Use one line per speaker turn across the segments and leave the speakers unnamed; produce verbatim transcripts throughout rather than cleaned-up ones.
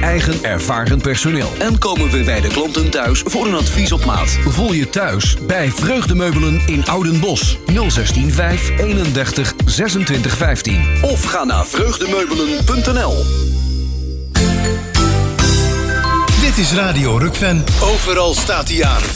eigen ervaren personeel. En komen we bij de klanten thuis voor een advies op maat. Voel je thuis bij Vreugdemeubelen in Oudenbosch. nul zestien vijf eenendertig zesentwintig vijftien. Of ga naar vreugdemeubelen punt n l.
Dit is Radio Rukven. Overal staat hij aan.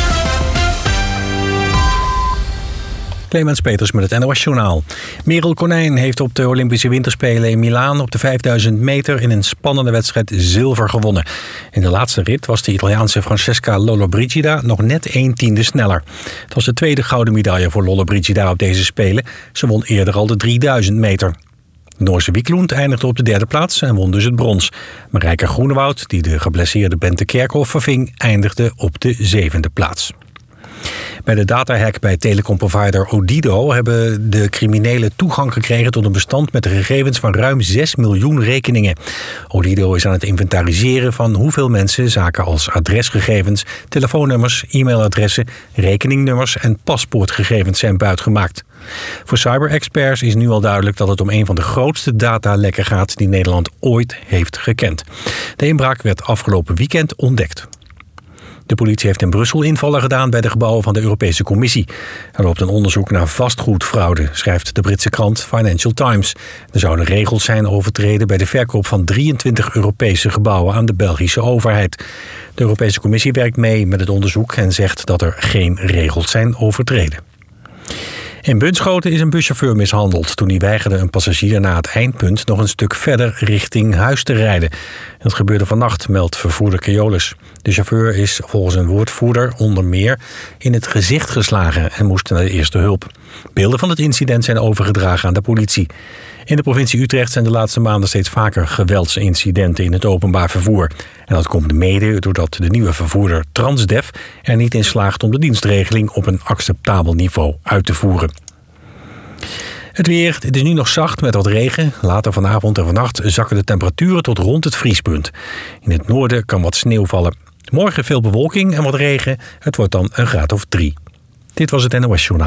Clemens Peters met het N O S-journaal. Merel Konijn heeft op de Olympische Winterspelen in Milaan op de vijfduizend meter in een spannende wedstrijd zilver gewonnen. In de laatste rit was de Italiaanse Francesca Lollobrigida nog net één tiende sneller. Het was de tweede gouden medaille voor Lollobrigida op deze Spelen. Ze won eerder al de drieduizend meter. De Noorse Wiklund eindigde op de derde plaats en won dus het brons. Marijke Groenewoud, die de geblesseerde Bente Kerkhoff verving, eindigde op de zevende plaats. Bij de datahack bij telecomprovider Odido hebben de criminelen toegang gekregen tot een bestand met de gegevens van ruim zes miljoen rekeningen. Odido is aan het inventariseren van hoeveel mensen zaken als adresgegevens, telefoonnummers, e-mailadressen, rekeningnummers en paspoortgegevens zijn buitgemaakt. Voor cyberexperts is nu al duidelijk dat het om een van de grootste datalekken gaat die Nederland ooit heeft gekend. De inbraak werd afgelopen weekend ontdekt. De politie heeft in Brussel invallen gedaan bij de gebouwen van de Europese Commissie. Er loopt een onderzoek naar vastgoedfraude, schrijft de Britse krant Financial Times. Er zouden regels zijn overtreden bij de verkoop van drieëntwintig Europese gebouwen aan de Belgische overheid. De Europese Commissie werkt mee met het onderzoek en zegt dat er geen regels zijn overtreden. In Bunschoten is een buschauffeur mishandeld toen hij weigerde een passagier na het eindpunt nog een stuk verder richting huis te rijden. Het gebeurde vannacht, meldt vervoerder Keolis. De chauffeur is volgens een woordvoerder onder meer in het gezicht geslagen en moest naar de eerste hulp. Beelden van het incident zijn overgedragen aan de politie. In de provincie Utrecht zijn de laatste maanden steeds vaker geweldsincidenten in het openbaar vervoer. En dat komt mede doordat de nieuwe vervoerder Transdev er niet in slaagt om de dienstregeling op een acceptabel niveau uit te voeren. Het weer, het is nu nog zacht met wat regen. Later vanavond en vannacht zakken de temperaturen tot rond het vriespunt. In het noorden kan wat sneeuw vallen. Morgen veel bewolking en wat regen. Het wordt dan een graad of drie. Dit was het N O S-journaal.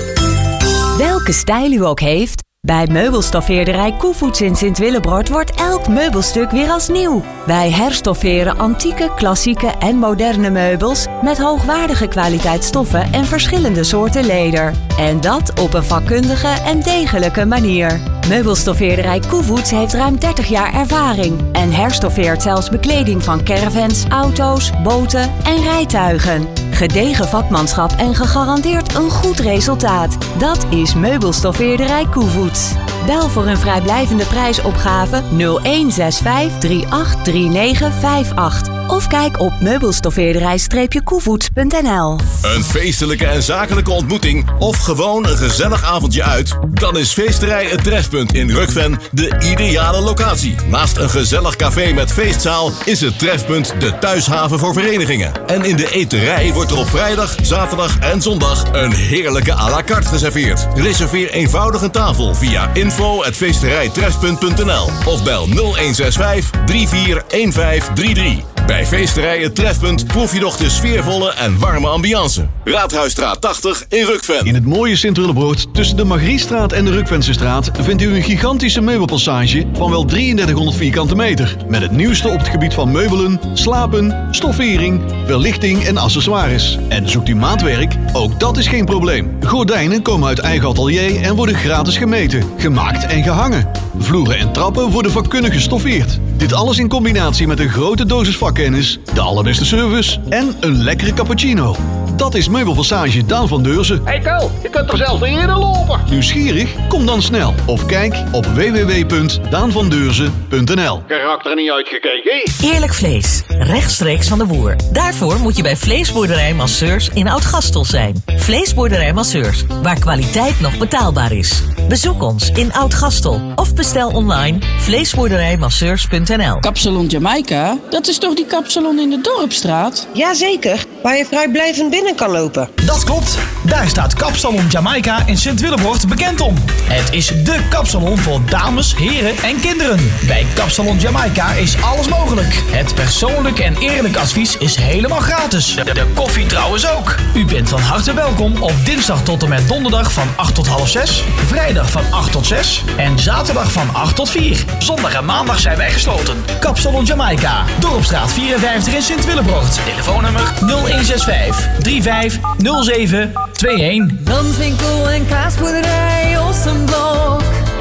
Welke stijl u ook heeft, bij meubelstoffeerderij Koevoets in Sint-Willebroord wordt elk meubelstuk weer als nieuw. Wij herstofferen antieke, klassieke en moderne meubels met hoogwaardige kwaliteit stoffen en verschillende soorten leder. En dat op een vakkundige en degelijke manier. Meubelstoffeerderij Koevoets heeft ruim dertig jaar ervaring en herstoffeert zelfs bekleding van caravans, auto's, boten en rijtuigen. Gedegen vakmanschap en gegarandeerd een goed resultaat. Dat is Meubelstoffeerderij Koevoets. Bel voor een vrijblijvende prijsopgave nul een zes vijf drie acht drie negen vijf acht of kijk op meubelstoffeerderij koevoets punt n l.
Een feestelijke en zakelijke ontmoeting of gewoon een gezellig avondje uit? Dan is Feesterij Het Trefpunt in Rukven de ideale locatie. Naast een gezellig café met feestzaal is het Trefpunt de thuishaven voor verenigingen. En in de eterij wordt er op vrijdag, zaterdag en zondag een heerlijke à la carte geserveerd. Reserveer eenvoudig een tafel via info at feesterijtrefpunt punt n l of bel nul een zes vijf drie vier een vijf drie drie. Bij Feesterij Het Trefpunt proef je nog de sfeervolle en warme ambiance. Raadhuisstraat tachtig in Rukven.
In het mooie Sint-Willebroord tussen de Margriestraat en de Rukvensestraat vindt u een gigantische meubelpassage van wel drieëndertighonderd vierkante meter. Met het nieuwste op het gebied van meubelen, slapen, stoffering, verlichting en accessoires. En zoekt u maatwerk? Ook dat is geen probleem. Gordijnen komen uit eigen atelier en worden gratis gemeten, gemaakt en gehangen. Vloeren en trappen worden vakkundig gestoffeerd. Dit alles in combinatie met een grote dosis vakkennis, de allerbeste service en een lekkere cappuccino. Dat is Meubelpassage Daan van Deurzen.
Hey Ko, je kunt er zelfs niet in lopen.
Nieuwsgierig? Kom dan snel of kijk op w w w punt daan van deurzen punt n l.
Karakter niet uitgekeken.
Eerlijk vlees, rechtstreeks van de boer. Daarvoor moet je bij Vleesboerderij Masseurs in Oud-Gastel zijn. Vleesboerderij Masseurs, waar kwaliteit nog betaalbaar is. Bezoek ons in Oud-Gastel of bestel online vleesboerderijmasseurs punt n l.
Kapsalon Jamaica, dat is toch die kapsalon in de Dorpstraat?
Jazeker, waar je vrijblijvend binnen
binnen kan lopen.
Dat klopt. Daar staat Kapsalon Jamaica in Sint-Willebrocht bekend om. Het is dé kapsalon voor dames, heren en kinderen. Bij Kapsalon Jamaica is alles mogelijk. Het persoonlijk en eerlijk advies is helemaal gratis. De, de koffie trouwens ook. U bent van harte welkom op dinsdag tot en met donderdag van acht tot half zes. Vrijdag van acht tot zes. En zaterdag van acht tot vier. Zondag en maandag zijn wij gesloten. Kapsalon Jamaica. Dorpstraat vierenvijftig in Sint-Willebrocht. Telefoonnummer nul een zes vijf drie vijf nul zeven twee een.
Landwinkel en kaasboerderij Ossenblok.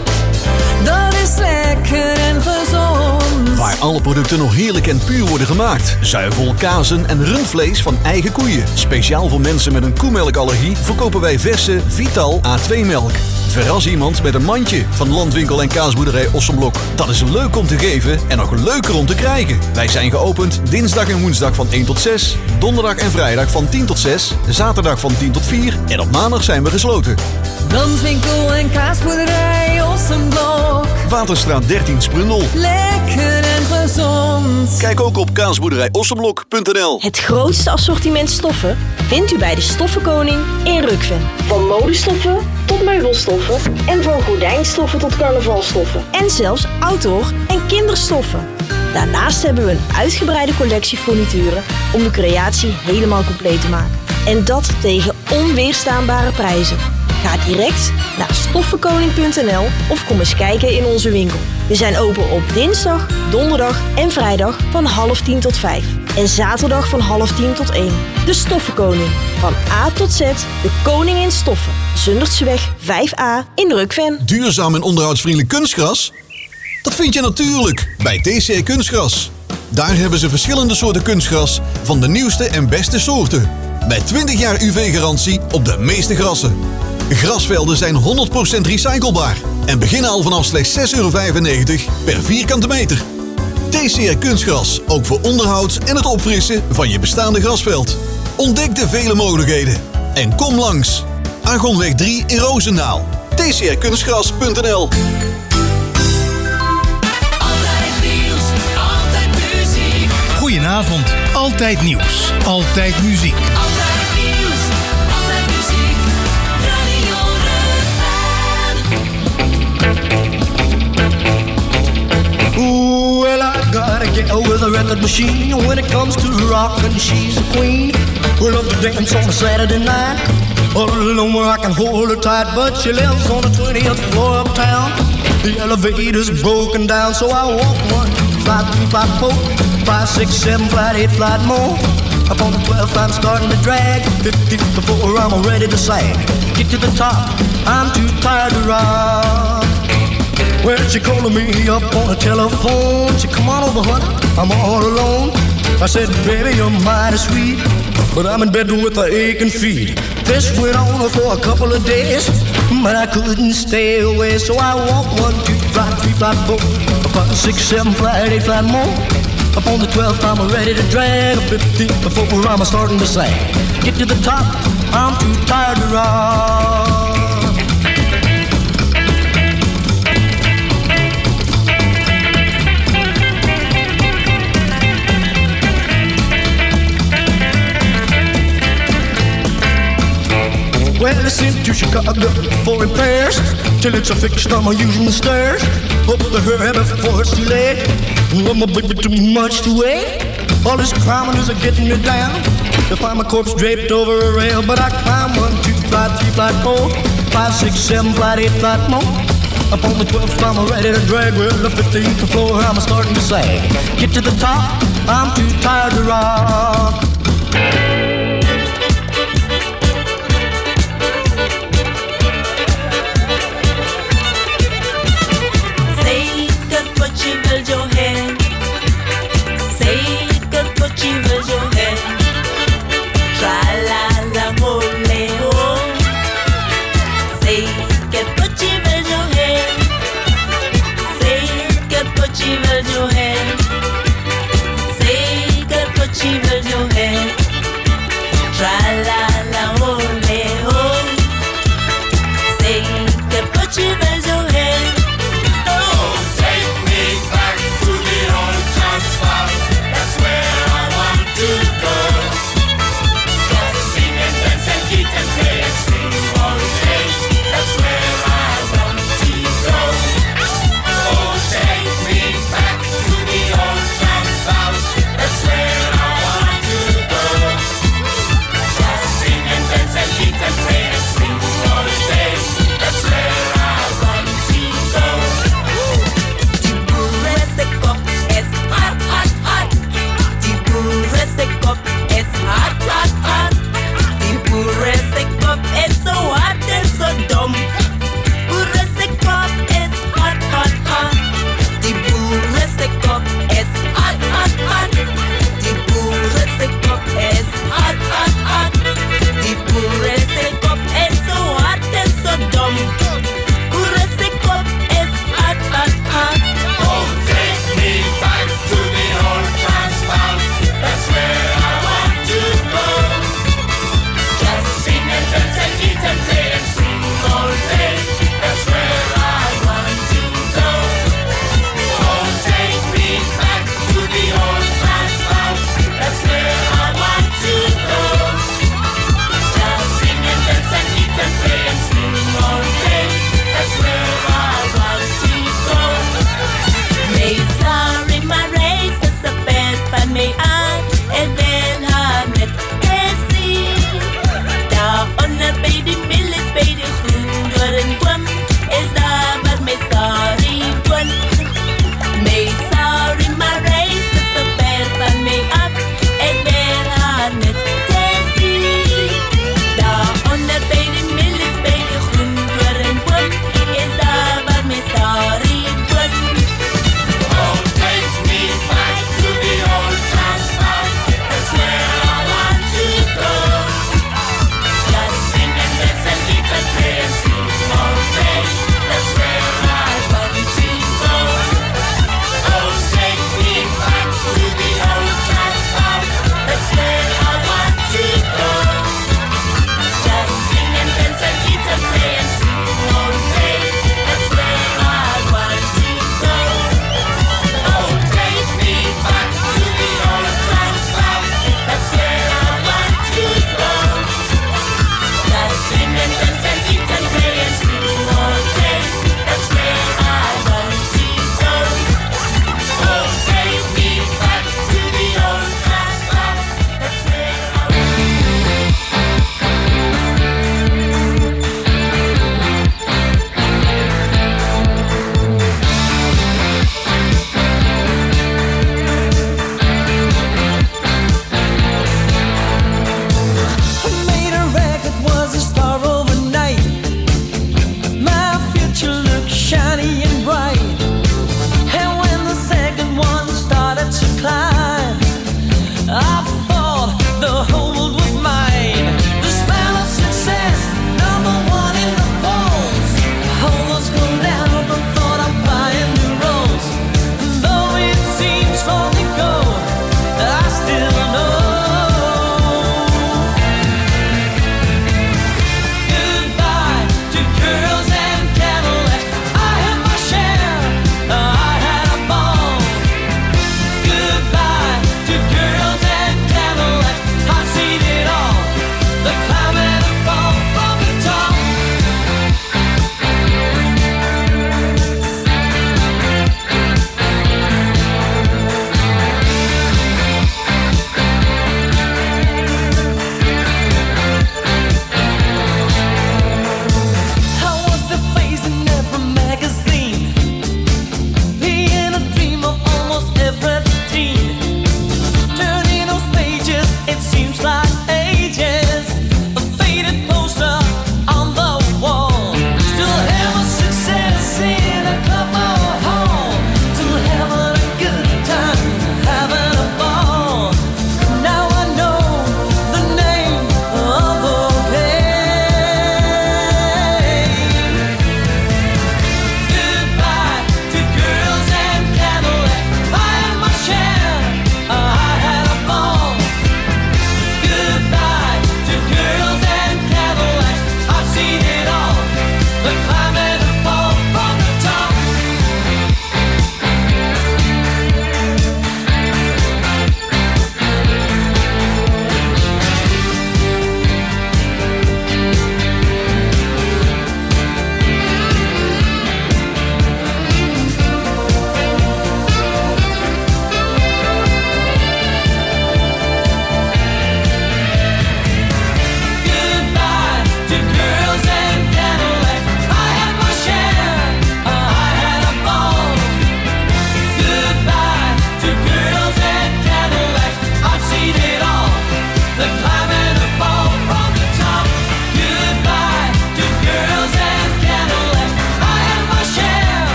Dat is lekker en gezond.
Waar alle producten nog heerlijk en puur worden gemaakt. Zuivel, kazen en rundvlees van eigen koeien. Speciaal voor mensen met een koemelkallergie verkopen wij verse Vital A twee melk. Verras iemand met een mandje van Landwinkel en kaasboerderij Ossenblok. Dat is leuk om te geven en nog leuker om te krijgen. Wij zijn geopend dinsdag en woensdag van één tot zes. Donderdag en vrijdag van tien tot zes. Zaterdag van tien tot vier. En op maandag zijn we gesloten.
Landwinkel en kaasboerderij Ossenblok.
Waterstraat dertien Sprundel.
Lekker en gezond.
Kijk ook op kaasboerderij ossenblok punt n l.
Het grootste assortiment stoffen vindt u bij de Stoffenkoning in Rukven. Van modestoffen tot meubelstoffen en van gordijnstoffen tot carnavalstoffen. En zelfs outdoor- en kinderstoffen. Daarnaast hebben we een uitgebreide collectie furnituren om de creatie helemaal compleet te maken. En dat tegen onweerstaanbare prijzen. Ga direct naar stoffenkoning punt n l of kom eens kijken in onze winkel. We zijn open op dinsdag, donderdag en vrijdag van half tien tot vijf. En zaterdag van half tien tot één. De Stoffenkoning. Van A tot Z, de koning in stoffen. Zundertseweg vijf A in Rukven.
Duurzaam en onderhoudsvriendelijk kunstgras? Dat vind je natuurlijk bij T C R Kunstgras. Daar hebben ze verschillende soorten kunstgras van de nieuwste en beste soorten. Met twintig jaar U V-garantie op de meeste grassen. Grasvelden zijn honderd procent recyclebaar en beginnen al vanaf slechts zes euro vijfennegentig per vierkante meter. T C R Kunstgras, ook voor onderhoud en het opfrissen van je bestaande grasveld. Ontdek de vele mogelijkheden en kom langs. Argonweg drie in Roosendaal. T C R kunstgras punt n l.
Goedenavond, altijd nieuws, altijd muziek.
Altijd nieuws, altijd muziek. Radio Rukven.
Ooh, well, I gotta get with a record machine. When it comes to rockin', she's a queen. We love to dance on a Saturday night. All alone where I can hold her tight, but she lives on the twentieth floor uptown. The elevator's broken down, so I walk one, flight three, flight four, five, six, seven, flight eight, flight more. Up on the twelfth, I'm starting to drag. Fifty before I'm ready to sag. Get to the top, I'm too tired to rock. Well, she calling me up on the telephone. She come on over, honey, I'm all alone. I said, baby, you're mighty sweet, but I'm in bed with the aching feet. This went on for a couple of days, but I couldn't stay away. So I walked one, two, flight, three, flight, four, five, six, seven, flight, eight, flight more. Up on the twelfth, I'm ready to drag. Fifteen before I'm starting to sag. Get to the top, I'm too tired to rock. Well, I sent to Chicago for repairs. Till it's a fixed, I'm using the stairs. Up to her before it's too late. I'm a baby too much to wait. All this climbing is getting me down. To find my corpse draped over a rail. But I climb one, two, flight, three, flight, four, five, six, seven, flight, eight, flight more. Up on the twelfth, I'm ready to drag. Well, the fifteenth floor, I'm starting to sag. Get to the top, I'm too tired to rock.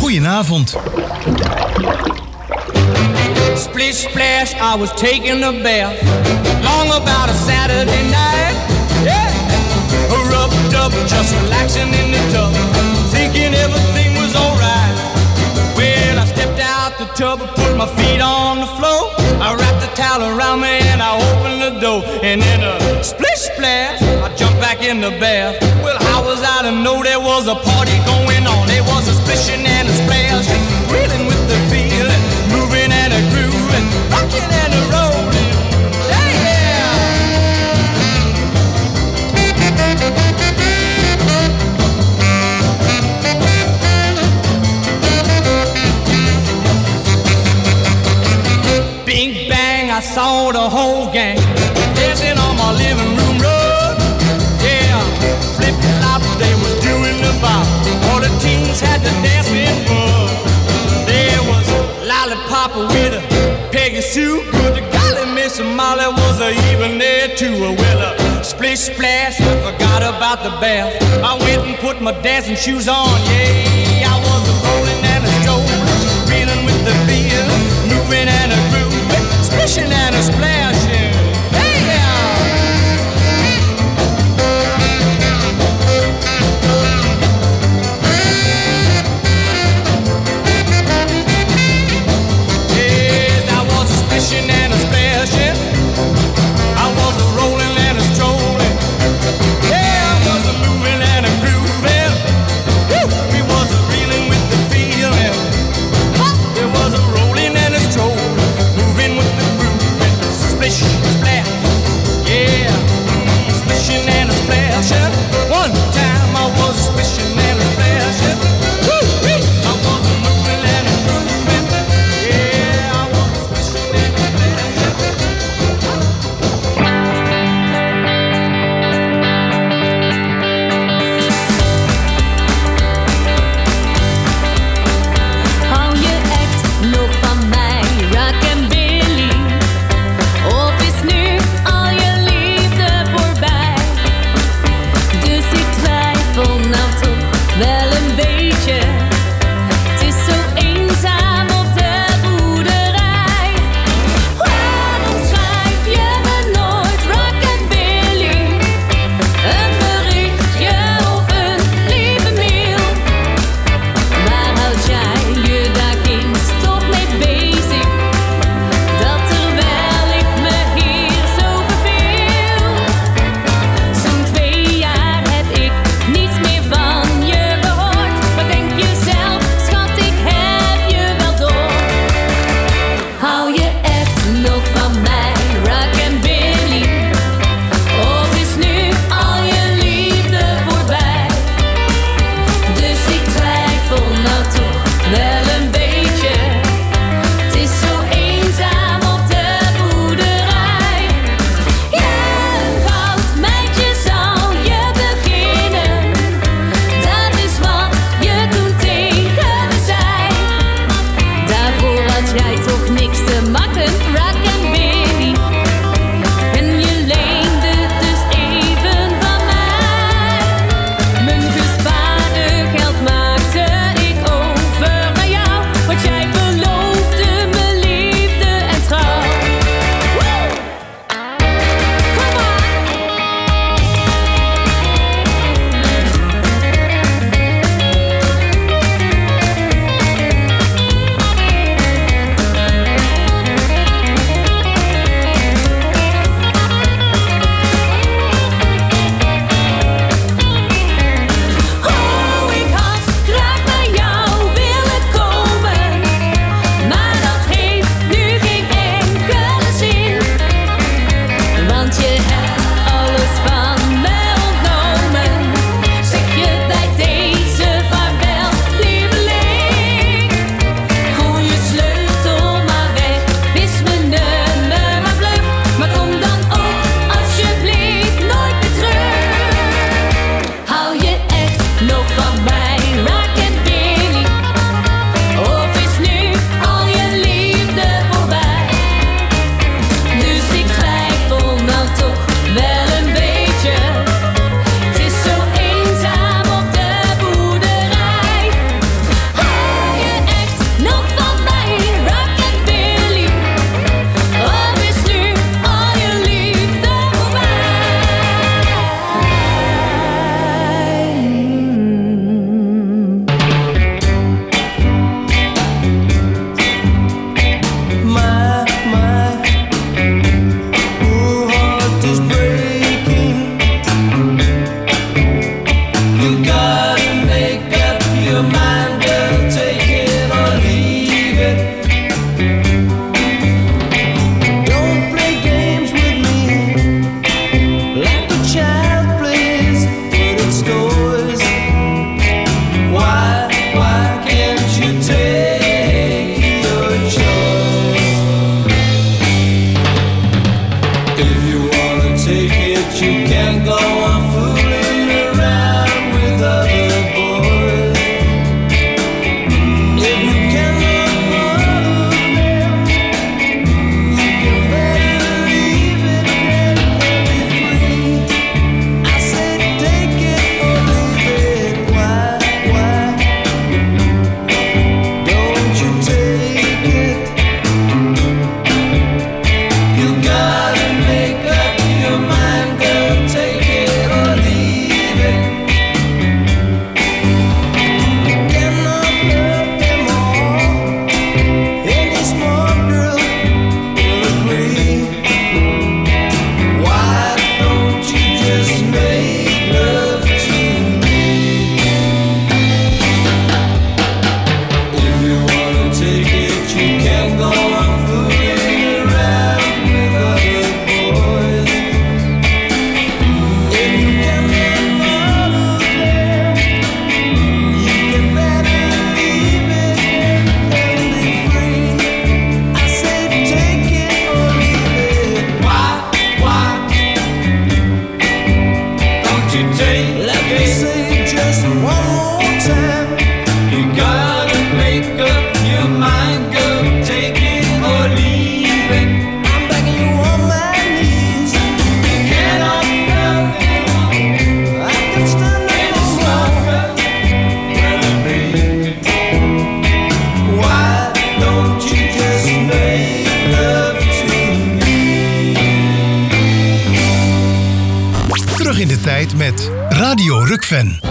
Goedenavond.
Splish splash, I was taking a bath long about a Saturday night. Yeah, rubbed up, just relaxing in the tub, thinking everything was alright. Well, I stepped out the tub, put my feet on the floor, I wrapped the towel around me and I opened the door, and in a splish splash, I jumped back in the bath. Well, how was I to know there was a party going on? There was a splishing and a splash, reeling with the feeling, moving and a grooving, rocking and a rolling. Yeah, yeah. Bing bang, I saw the whole gang dancing on my living room rug. Yeah, flip flop, they was doing the bop. All the teens had to dance with bug. There was Lollipop with a Peggy Sue. Good to golly, Miss Molly was a even there too. Well, a splish splash, I forgot about the bath. I went and put my dancing shoes on. Yeah, I was a rolling and a strolling, reeling with the feel, moving and a grooving, splishing and a splashing. Hey, yeah. Yes, I was a splishing and a splashing. I was a rolling and a strolling. Yeah, I was a moving and a grooving. Woo! We was a reeling with the feeling. There was a rolling and a strolling, moving with the grooving. Splish, splash, yeah, mm, splishing and a splashing. One time I was a splishing and a splashing. Woo-wee! I was a moving and a grooving. Yeah, I was a splishing and a splashing.
Hou je echt nog van mij, Rock and Billy? Of is nu al je liefde voorbij? Dus ik twijfel nou toch wel een beetje. Het is zo eenzaam op de boerderij. Waarom schrijf je me nooit, Rock and Billy? Een berichtje of een lieve mail? Waar houd jij je dagelijks toch mee bezig? Dat terwijl ik me hier zo verveel. Zo'n twee jaar heb ik niets meer van je gehoord. Wat denk je zelf, schat, ik heb je wel door. Hou je echt nog van mij, Rock and Billy? Of is nu al je liefde voorbij? Dus ik twijfel nou toch wel een beetje. Het is zo eenzaam op de boerderij. Ja, een fout meidje zou je beginnen. Dat is wat je toen tegen me zei. Daarvoor had jij toch niks te makken, Rock and Billy. En je leende dus even van mij. Mijn gespaarde geld maakte ik over naar jou. Want jij beloofde me liefde en trouw. Woo! Come on! Oh, ik had graag naar jou willen komen, maar dat heeft nu geen enkele zin. Want je hebt alles van me ontnomen. Zeg je bij deze vaarwel, lieveling? Gooi je sleutel maar weg, wis mijn nummer maar vlug. Maar kom dan ook alsjeblieft nooit meer terug. Hou je echt nog van mij, Rock and Billy? Of is nu al je liefde voorbij? Dus ik twijfel nou toch wel een beetje. Het is zo eenzaam op de boerderij. Hou je
You gotta make up your mind, girl, take it or leave it. Don't play games with me like a child plays with its toys. Why, why can't you take your choice? If you wanna take it, you can go on fooling around with other boys. If you cannot one of them, you can better leave it and be free. I said take it or leave it. Why, why don't you take it? You gotta make up your mind, girl, take it or leave it. You cannot love them all. Any smart girl will agree. Why don't you just make love to me? If you wanna take it, you can go on fooling around with other boys. If you cannot one of them, you can better leave it and be free. I said take it or leave it. Why, why don't you take it? Let me say just one more time. You gotta make up your mind, girl, take it or leave it. I'm begging you on my knees. You cannot love anyone. I can stand no more. Why don't you just make love to me?
Terug in de tijd met Radio Rukven.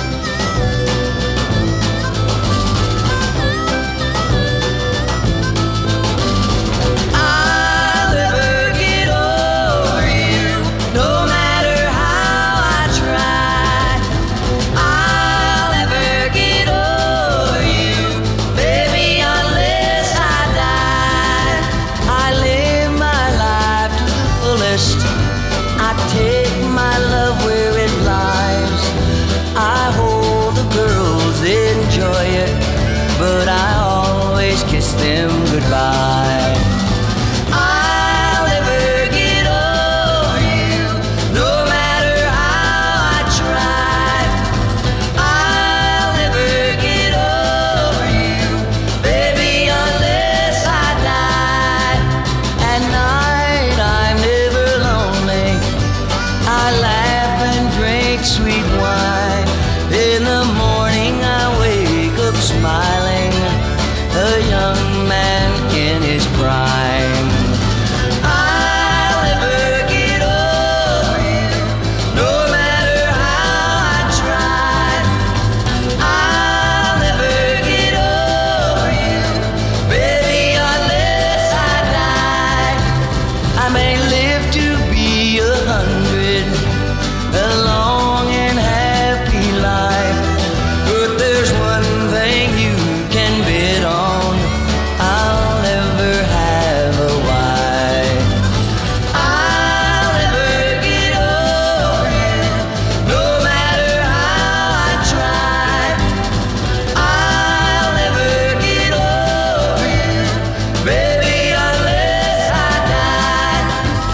I'll never get over you, no matter how I try. I'll never get over you, baby, unless I die. I live my life to the fullest. I take my love where it lies. I hold the girls, they enjoy it, but I always kiss them goodbye. I'll never get over you, no matter how I try. I'll never get over you, baby, unless I die. At night I'm never lonely. I laugh and drink sweet wine. In the morning I wake up smiling, a young man in his prime. I'll never get over you, no matter how I try. I'll never get over you, baby, unless I die. I may live to be a hundred, a long and happy life, but there's one thing you can bet on: I'll never have a wife. I'll never get over you, no matter how I try. I'll never get over you, baby, unless I die.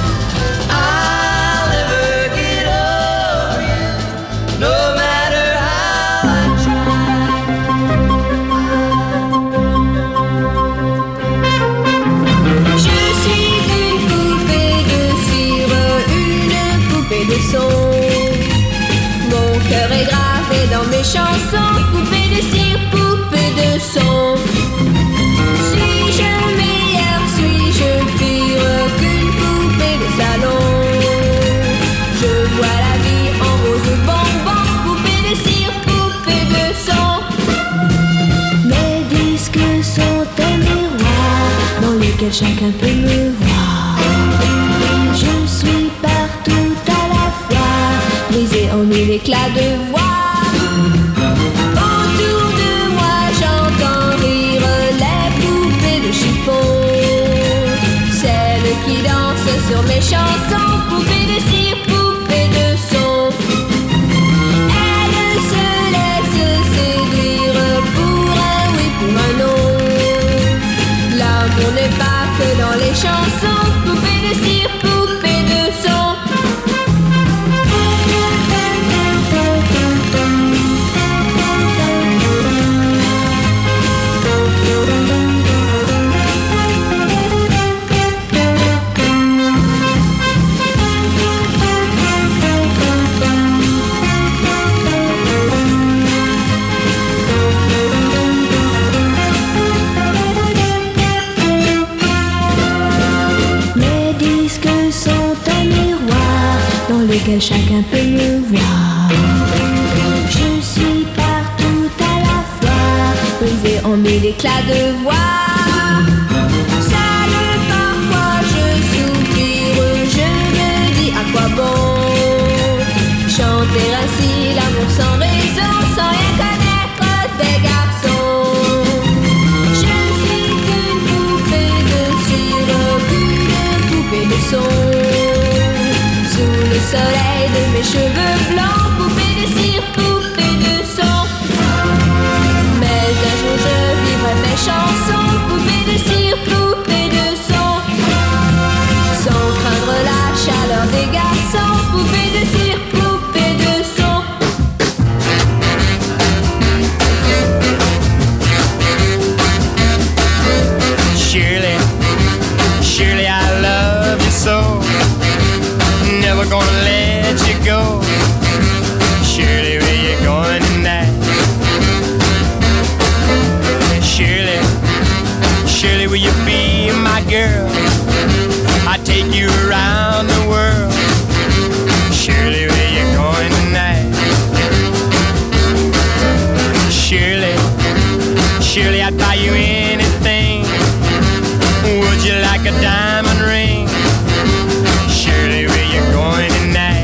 I'll never get over you, no matter how I
Je suis une poupée de cire, une poupée de son. Mon cœur est gravé dans mes chansons. Poupée de cire, poupée de son. Suis-je meilleure, suis-je pire qu'une poupée de salon? Je vois la vie en rose bonbon. Poupée de cire, poupée de son. Mes disques sont un miroir dans lequel chacun peut me voir. Je suis partout à la fois, brisée en mille éclats de voix. que chacun peut me voir. Je suis partout à la fois, brisée en mille éclats de voix. Seule parfois je soupire, je me dis à quoi bon chanter ainsi l'amour sans raison, sans rien connaître des garçons. Je ne suis qu'une poupée de cire, qu'une poupée de son. Sous le soleil de mes cheveux blancs, poupée de cire, poupée de son. Mais un jour je vivrai mes chansons, poupée de cire, poupée de son. Sans craindre la chaleur des garçons, poupée de cire, poupée de son.
Surely, surely I love you so, never gonna let you go. Surely where you going tonight? Surely, surely will you be my girl? I take you around the world. Surely where you going tonight? Surely, surely I'd buy you anything. Would you like a diamond ring? Surely where you going tonight?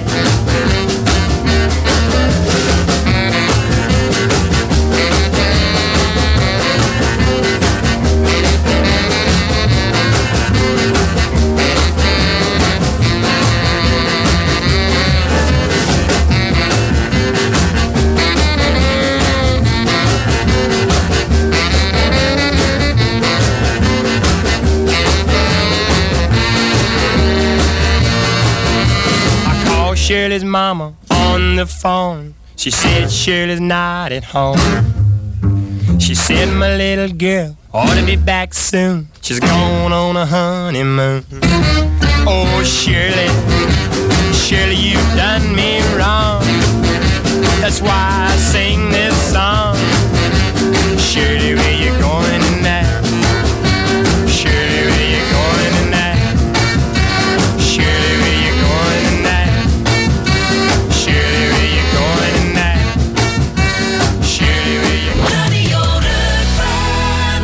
Shirley's mama on the phone. She said Shirley's not at home. She said my little girl ought to be back soon. She's gone on a honeymoon. Oh Shirley, Shirley, you've done me wrong. That's why I sing this song. Shirley, where you going tonight? Shirley, where you going tonight? Shirley, where you going tonight? Shirley, where you going tonight? Shirley, where you going?
Radio Rukven.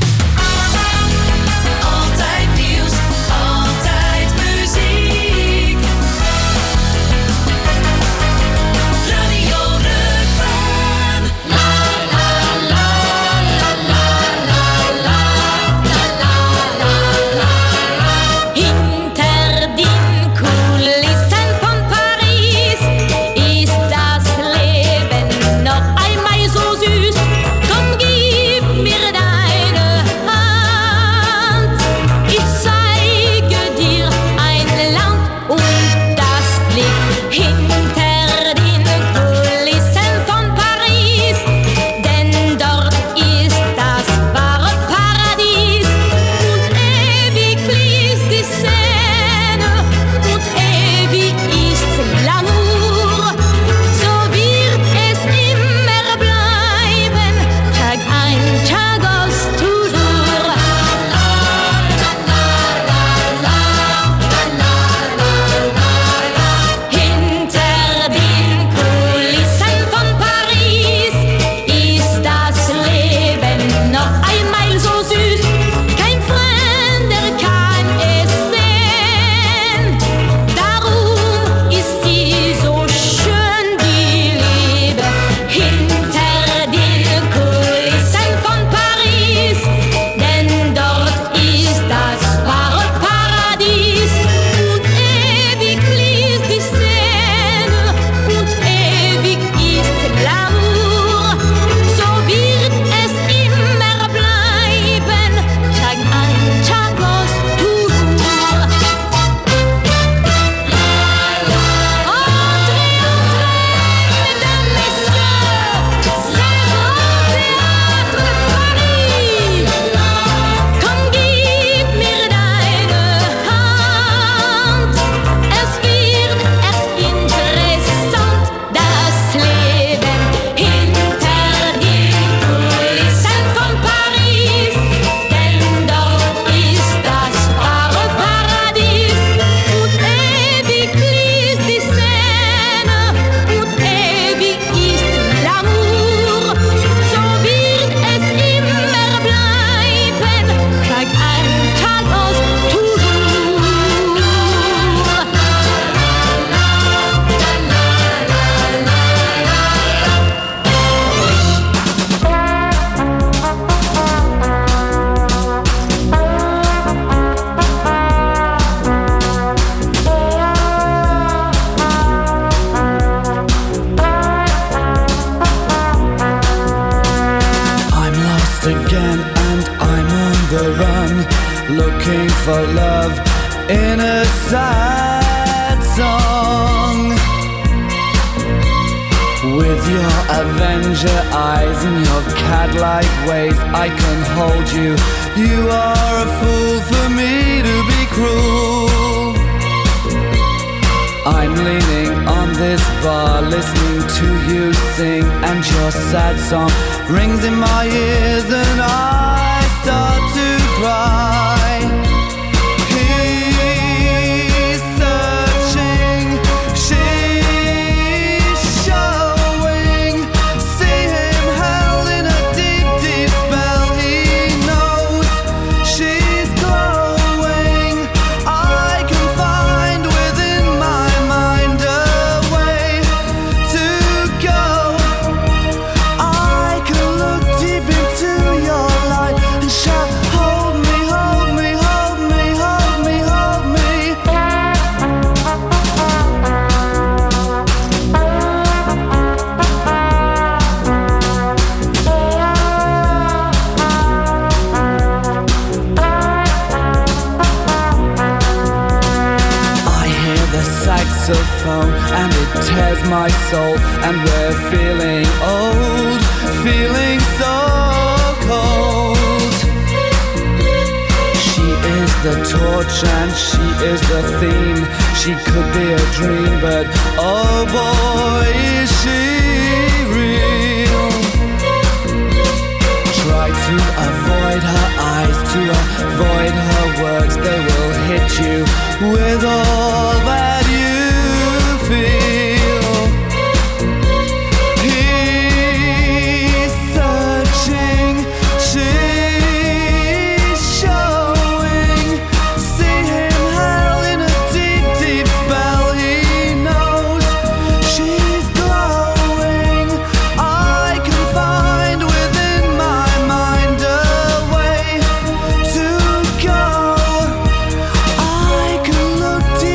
Altijd nieuws, altijd muziek. Radio Rukven.
again and I'm on the run, looking for love in a sad song. With your Avenger eyes and your cat-like ways, I can hold you. You are a fool for me to be cruel. I'm leaning on this bar, listening to you sing, and your sad song rings in my ears and I start to cry. He's searching, she's showing. See him held in a deep, deep spell. He knows she's glowing. I can find within my mind a way to go. I can look deep into your light and shout, hold me, hold me, hold me, hold me, hold me. I hear the saxophone and it tears my soul, and we're feeling old, feeling so cold. She is the torch and she is the theme. She could be a dream, but oh boy, is she real. Try to avoid her eyes, to avoid her words. They will hit you with all that you feel. He's searching, she's showing. See him held in a deep, deep spell. He knows she's glowing. I can find within my mind a way to go. I can look deep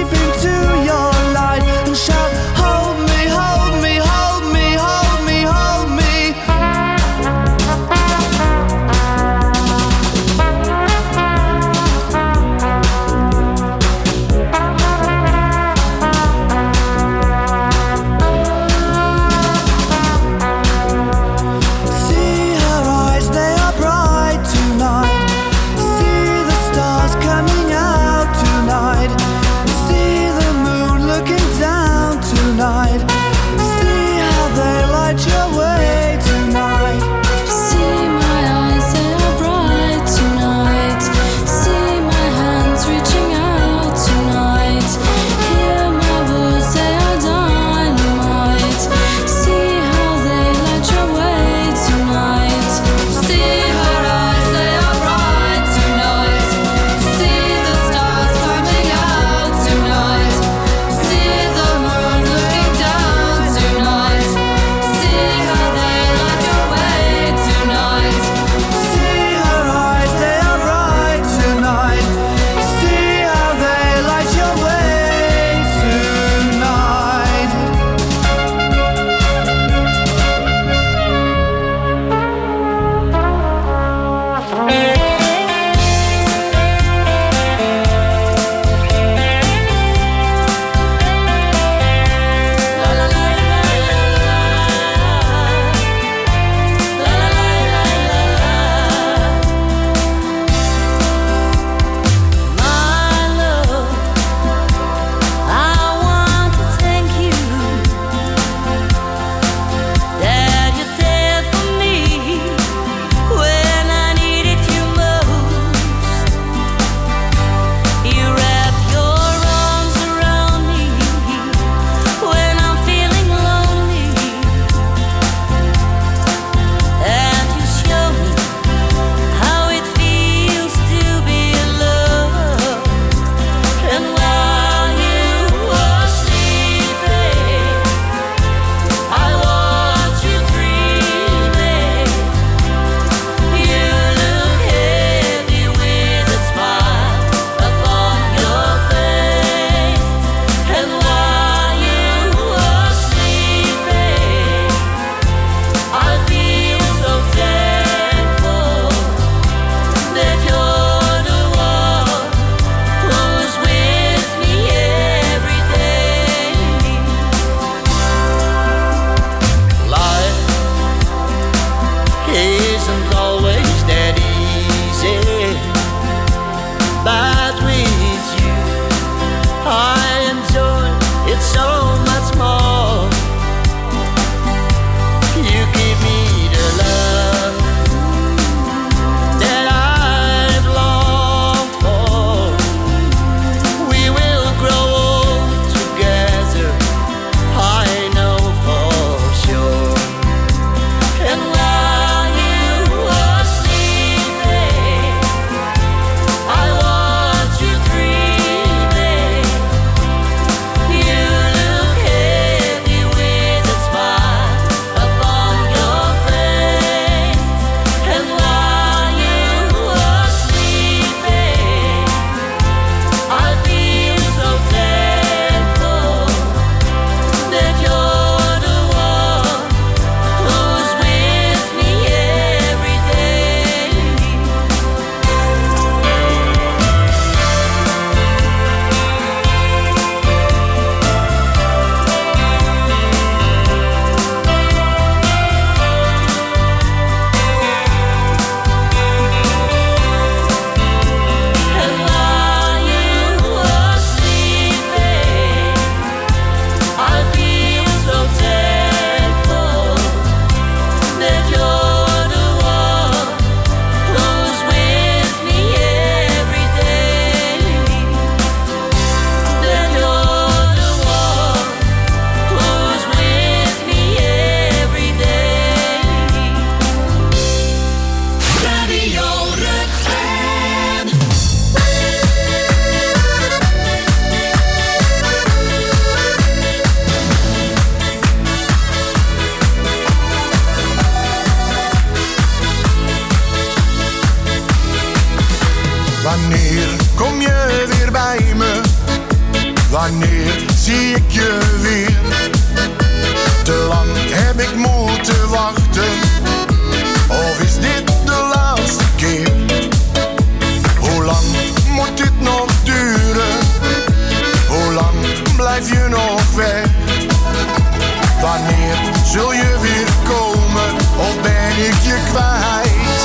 Wanneer kom je weer bij me? Wanneer zie ik je weer? Te lang heb ik moeten wachten. Of is dit de laatste keer? Hoe lang moet dit nog duren? Hoe lang blijf je nog weg? Wanneer zul je weer komen? Of ben ik je kwijt?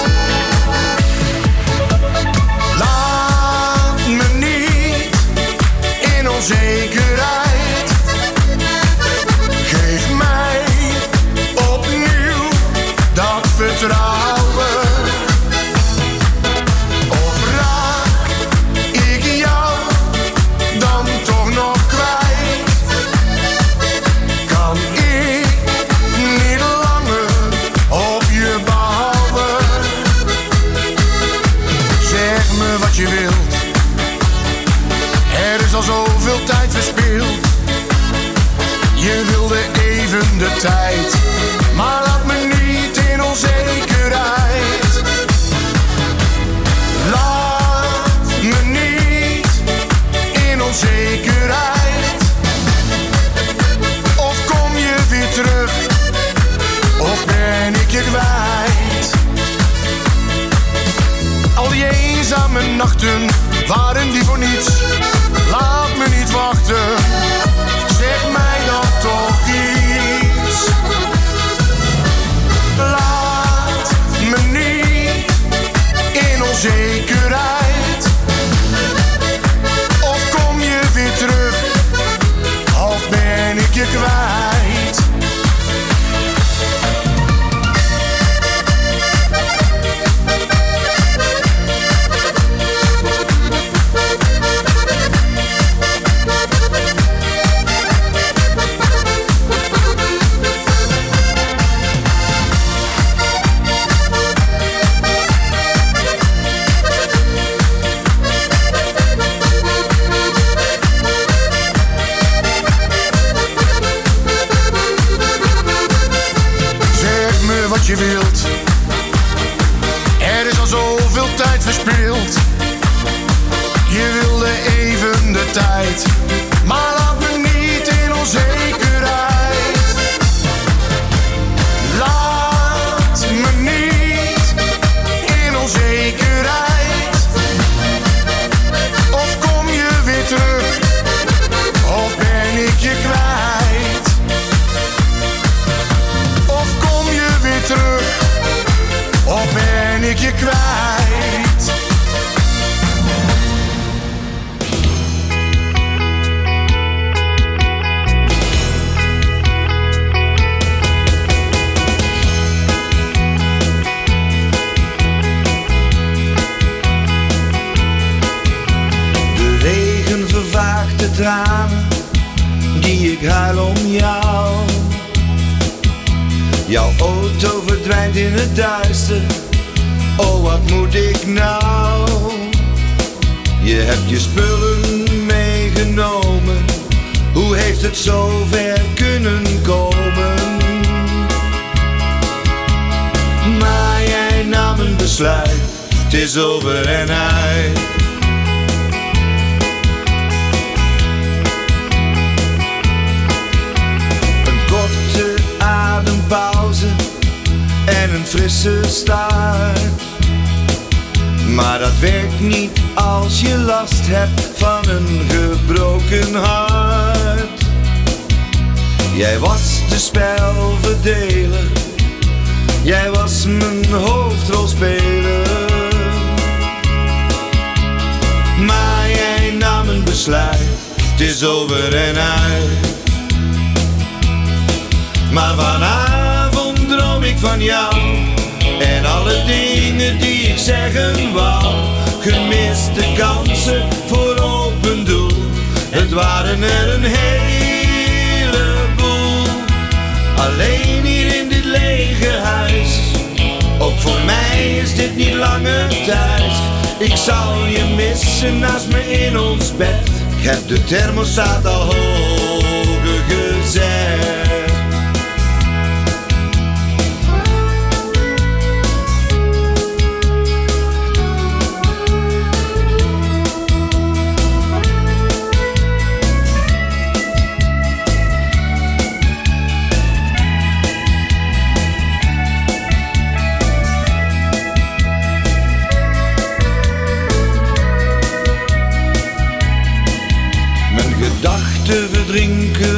Laat me niet in onzekerheid. Geef mij opnieuw dat vertrouwen. Of raak ik jou dan toch nog kwijt? Kan ik niet langer op je bouwen? Zeg me wat je wilt. Er is al zoveel tijd verspild. Je wilde even de tijd, maar laat me niet in onzekerheid. Laat me niet in onzekerheid. Of kom je weer terug, of ben ik je kwijt? Al die eenzame nachten, waren die voor niets? Laat me niet wachten, zeg mij dan toch iets. Laat me niet in onzekerheid. Of kom je weer terug, of ben ik je kwijt? Wat je wilt. Er is al zoveel tijd verspild. Je wilde even de tijd, maar laat me niet in onzekerheid. Laat me niet in onzekerheid. Of kom je weer terug, of ben ik je kwijt? Of kom je weer terug, of ben ik je kwijt?
De regen vervaagt de tranen die ik huil om jou. Jouw auto verdwijnt in het duister. Oh, wat moet ik nou? Je hebt je spullen meegenomen. Hoe heeft het zo ver kunnen komen? Maar jij nam een besluit. Het is over en uit. Een korte adempauze en een frisse start. Maar dat werkt niet als je last hebt van een gebroken hart. Jij was de spelverdeler, jij was mijn hoofdrolspeler. Maar jij nam een besluit, het is over en uit. Maar vanavond droom ik van jou en alle dingen die ik zeggen wou. Gemiste kansen voor open doel, het waren er een heleboel. Alleen hier in dit lege huis, ook voor mij is dit niet langer thuis. Ik zal je missen naast me in ons bed. Ik heb de thermostaat al hoger gezet.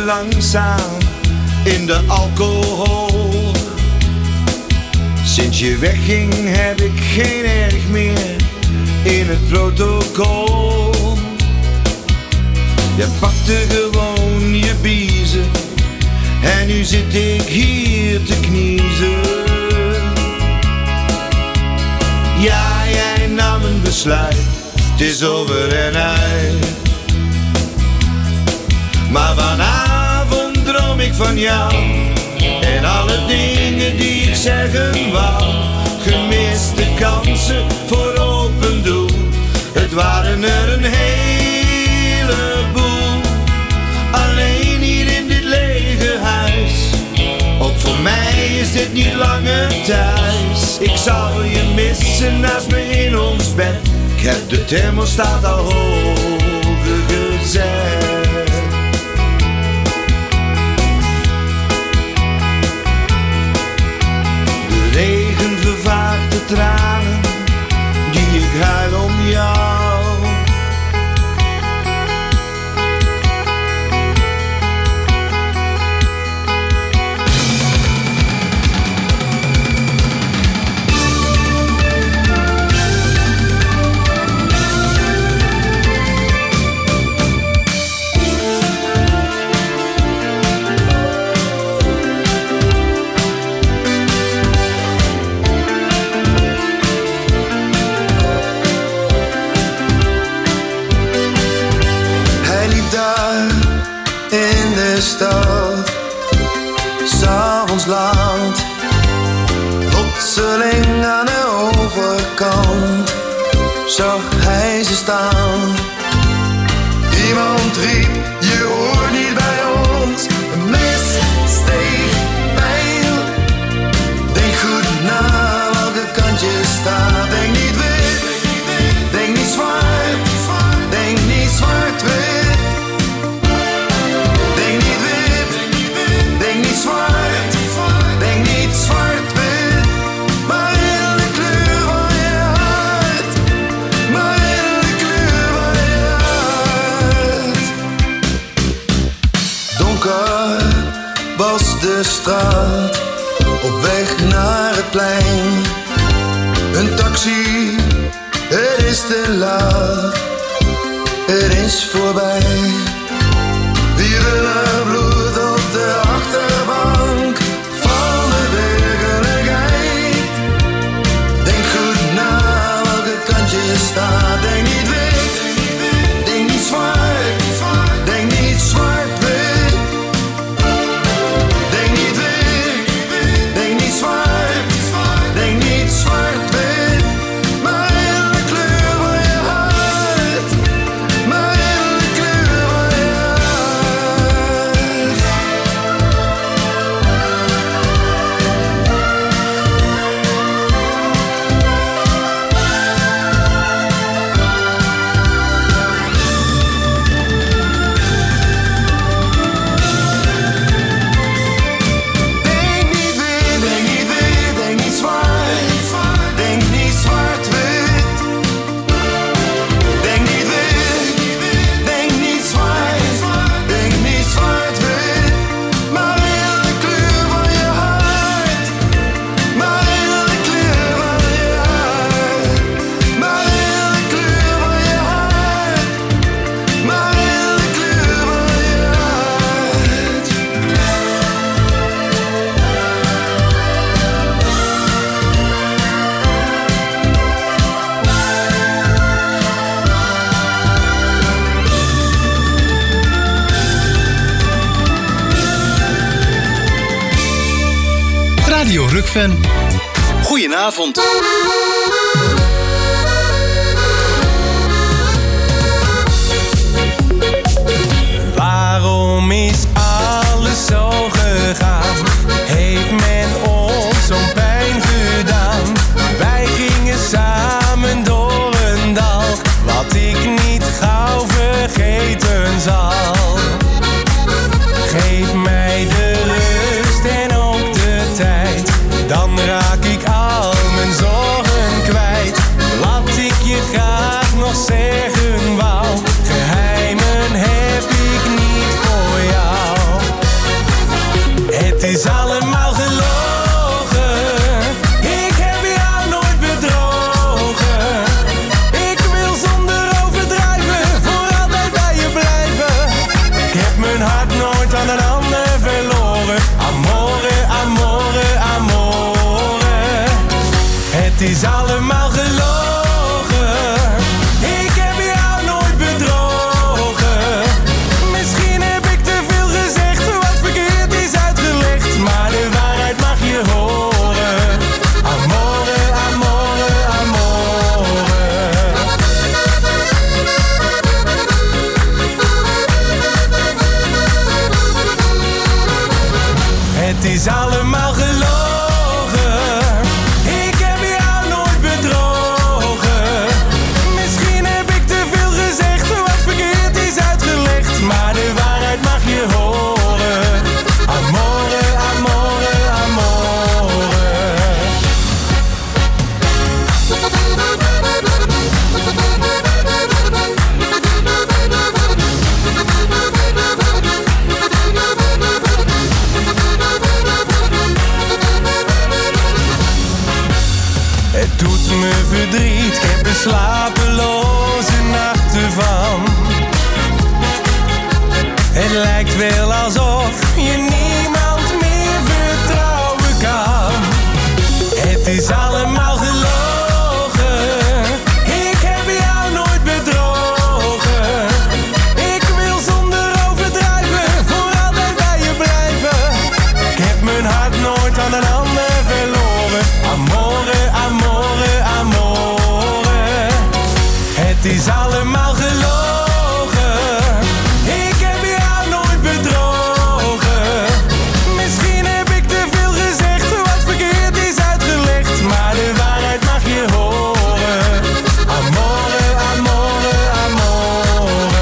langzaam in de alcohol. Sinds je wegging heb ik geen erg meer in het protocol. Je pakte gewoon je biezen en nu zit ik hier te kniezen. Ja, jij nam een besluit, het is over en uit. Maar vanavond droom ik van jou en alle dingen die ik zeggen wou. Gemiste kansen voor open doel, het waren er een heleboel. Alleen hier in dit lege huis, ook voor mij is dit niet langer thuis. Ik zal je missen naast me in ons bed, ik heb de thermostaat al hoger gezet. De regen vervaagt de tranen die ik huil om jou. Stad, 's'avonds laat, plotseling aan de overkant zag hij ze staan. Iemand riep, je hoort niet bij ons, een mes steek pijl. Denk goed na welke kant je staat, denk niet wit, denk niet zwart, denk niet zwart-wit. De straat, op weg naar het plein. Een taxi, het is te laat, het is voorbij. Wiebelig bloed op de achterbank van de werkelijkheid. Denk goed na welke kant je staat, denk niet wit, denk niet zwart, denk niet zwart-wit.
Radio Rukven.
Goedenavond.
Waarom is alles zo gegaan? Heeft men ons zo'n pijn gedaan? Wij gingen samen door een dal, wat ik niet gauw vergeten zal. Geef mij de rust en ook de tijd, dan raak ik al mijn zorgen kwijt. Het is allemaal gelogen. Ik heb jou nooit bedrogen. Misschien heb ik te veel gezegd wat verkeerd is uitgelegd, maar de waarheid mag je horen. Amore, amore, amore. Het is allemaal gelogen. Ik heb jou nooit bedrogen. Misschien heb ik te veel gezegd wat verkeerd is uitgelegd, maar de waarheid mag je horen. Amore, amore, amore. Het doet me verdriet, ik heb er slapeloze nachten van. Het lijkt wel alsof je niemand meer vertrouwen kan. Het is allemaal gelogen. Ik heb jou nooit bedrogen. Ik wil zonder overdrijven voor altijd bij je blijven. Ik heb mijn hart nooit aan een ander verloren. Amore, amore, amore. Het is allemaal gelogen. Ik heb jou nooit bedrogen. Misschien heb ik te veel gezegd wat verkeerd is uitgelegd, maar de waarheid mag je horen. Amore, amore, amore.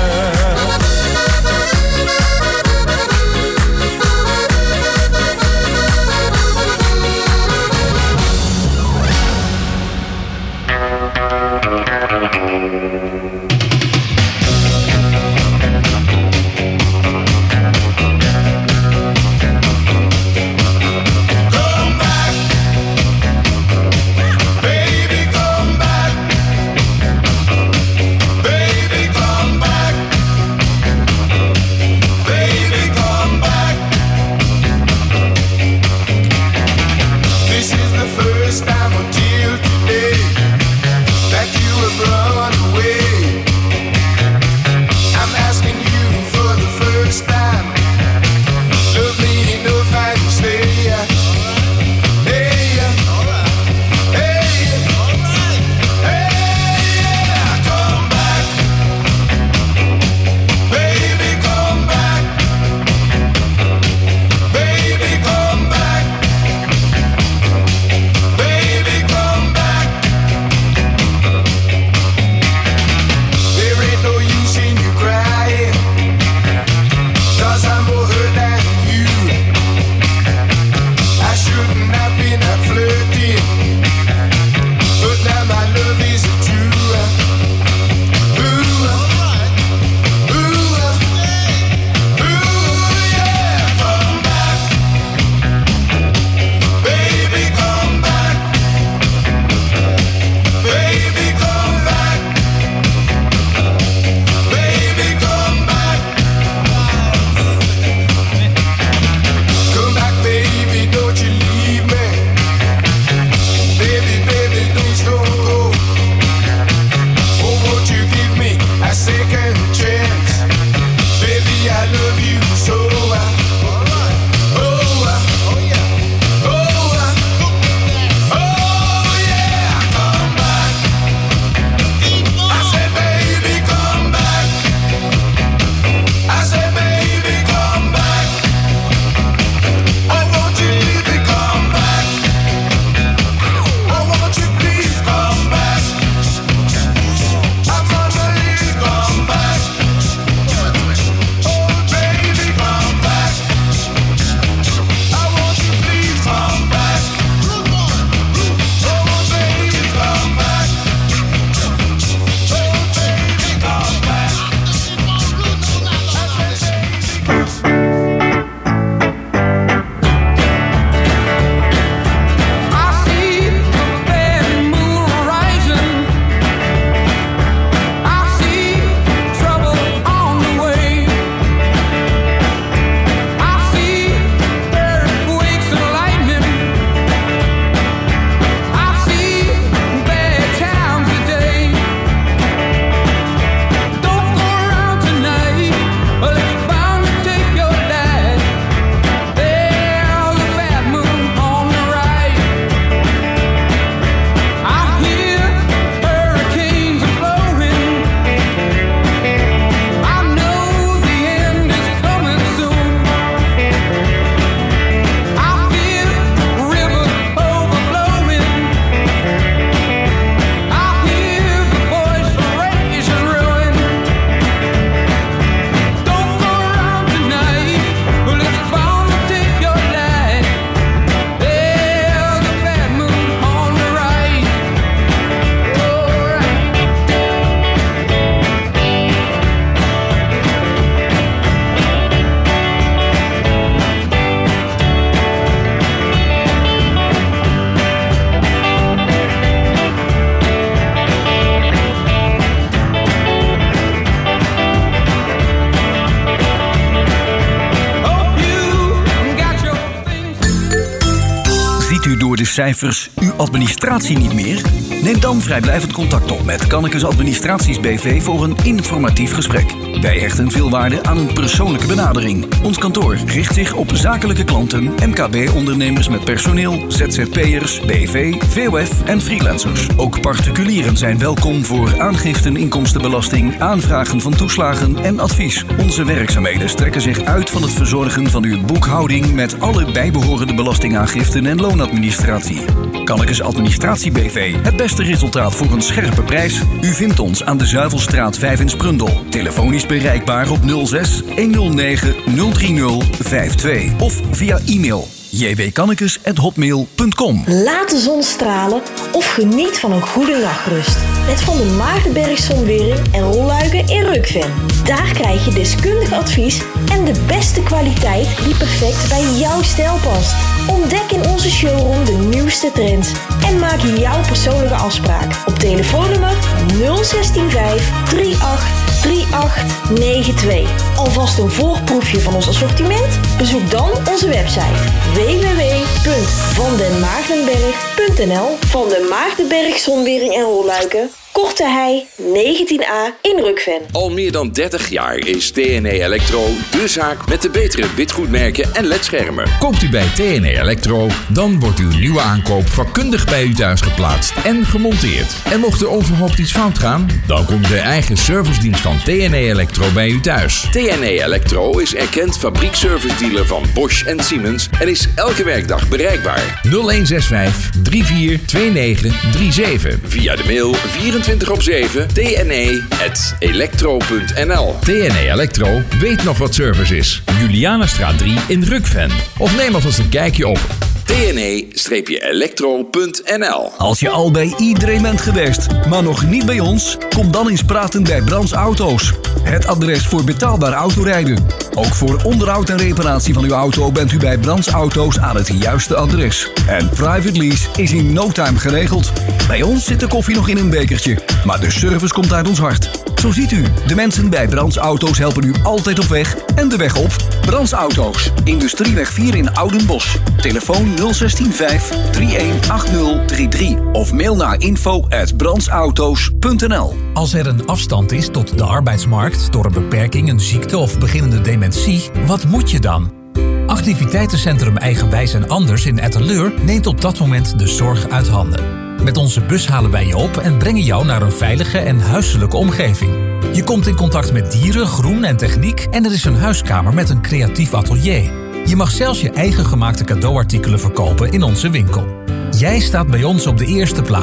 cijfers, uw administratie niet meer? Neem dan vrijblijvend contact op met Kannekes Administraties B V voor een informatief gesprek. Wij hechten veel waarde aan een persoonlijke benadering. Ons kantoor richt zich op zakelijke klanten, M K B-ondernemers met personeel, Z Z P'ers, B V, V O F en freelancers. Ook particulieren zijn welkom voor aangiften inkomstenbelasting, aanvragen van toeslagen en advies. Onze werkzaamheden strekken zich uit van het verzorgen van uw boekhouding met alle bijbehorende belastingaangiften en loonadministratie. Kannekes Administratie B V. Het beste resultaat voor een scherpe prijs? U vindt ons aan de Zuivelstraat vijf in Sprundel. Telefonisch bereikbaar op nul zes honderdnegen nul drie nul vijf twee of via e-mail j w kannekes at hotmail punt com.
Laat de zon stralen of geniet van een goede nachtrust. Met Van der Maardenberg Zonwering en Rolluiken in Rukven. Daar krijg je deskundig advies en de beste kwaliteit die perfect bij jouw stijl past. Ontdek in onze showroom de nieuwste trends en maak jouw persoonlijke afspraak op telefoonnummer nul een zes vijf drie acht drie acht negen twee. Alvast een voorproefje van ons assortiment? Bezoek dan onze website w w w punt van den maardenberg punt n l. Van den Maardenberg Zonwering en Rolluiken, Korte Hei negentien a in Rukven.
Al meer dan dertig jaar is T N E Electro de zaak met de betere witgoedmerken en ledschermen.
Koopt u bij T N E Electro, dan wordt uw nieuwe aankoop vakkundig bij u thuis geplaatst en gemonteerd. En mocht er onverhoopt iets fout gaan, dan komt de eigen servicedienst van T N E Electro bij u thuis.
T N E Electro is erkend fabriekservice-dealer van Bosch en Siemens en is elke werkdag bereikbaar.
nul een zes vijf drie vier twee negen drie zeven.
Via de mail vierentwintig op zeven t n e at electro punt n l.
T N E Electro weet nog wat service is. Julianastraat drie in Rukven. Of neem alvast een kijkje op
t n e electro punt n l.
Als je al bij iedereen bent geweest, maar nog niet bij ons, kom dan eens praten bij Brands Auto's. Het adres voor betaalbaar autorijden. Ook voor onderhoud en reparatie van uw auto bent u bij Brands Auto's aan het juiste adres. En private lease is in no time geregeld. Bij ons zit de koffie nog in een bekertje, maar de service komt uit ons hart. Zo ziet u, de mensen bij Brands Auto's helpen u altijd op weg en de weg op. Brands Auto's, Industrieweg vier in Oudenbosch. Telefoon nul een zes vijf drie een acht nul drie drie of mail naar info at brandsauto's punt n l.
Als er een afstand is tot de arbeidsmarkt door een beperking, een ziekte of beginnende dementie, wat moet je dan? Activiteitencentrum Eigenwijs en Anders in Etteleur neemt op dat moment de zorg uit handen. Met onze bus halen wij je op en brengen jou naar een veilige en huiselijke omgeving. Je komt in contact met dieren, groen en techniek en er is een huiskamer met een creatief atelier. Je mag zelfs je eigen gemaakte cadeauartikelen verkopen in onze winkel. Jij staat bij ons op de eerste plaats.